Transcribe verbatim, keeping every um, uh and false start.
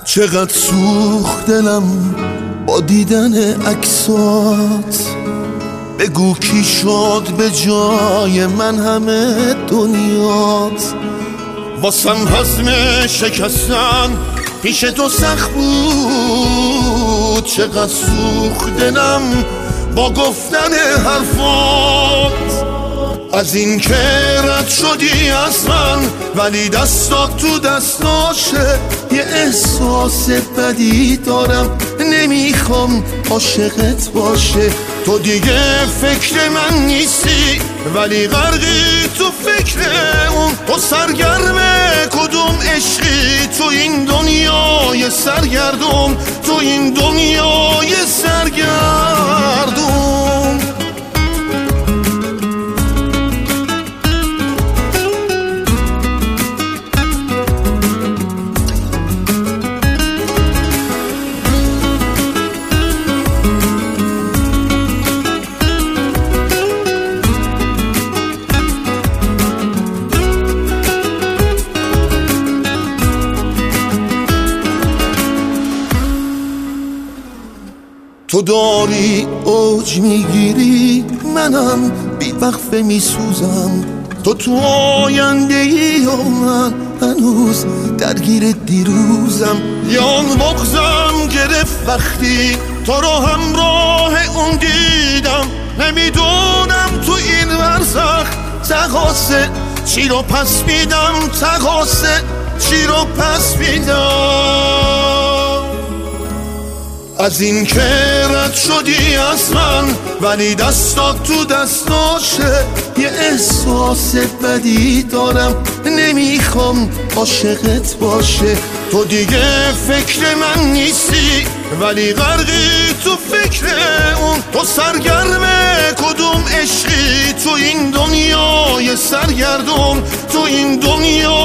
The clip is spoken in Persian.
چقدر سوخت دلم با دیدن عکسات، بگو کی شد به جای من همه دنیات. واسم حزم شکستن پیش تو سخت بود، چقدر سوخت دلم با گفتن حرفات. از این که رد شدی از من ولی دستات تو دستاشه، یه احساس بدی دارم نمیخوام عاشقت باشه. تو دیگه فکر من نیستی ولی غرقی تو فکر اون. تو سرگرم کدوم عشقی تو این دنیای سرگردون، تو این دنیای سرگردون. تو داری اوج میگیری، منم بی وقفه میسوزم. تو تو آینده ای و من هنوز درگیر دیروزم. یا مغزم گرفت وقتی تو رو همراه اون دیدم. نمیدونم تو این ورزخ تقاسه چی رو پس میدم، تقاسه چی رو پس میدم. از این که رد شدی از من ولی دستات تو دستاشه، یه احساس بدی دارم نمیخوام عاشقت باشه. تو دیگه فکر من نیستی ولی غرقی تو فکر اون. تو سرگرم کدوم عشقی تو این دنیای سرگردون، تو این دنیا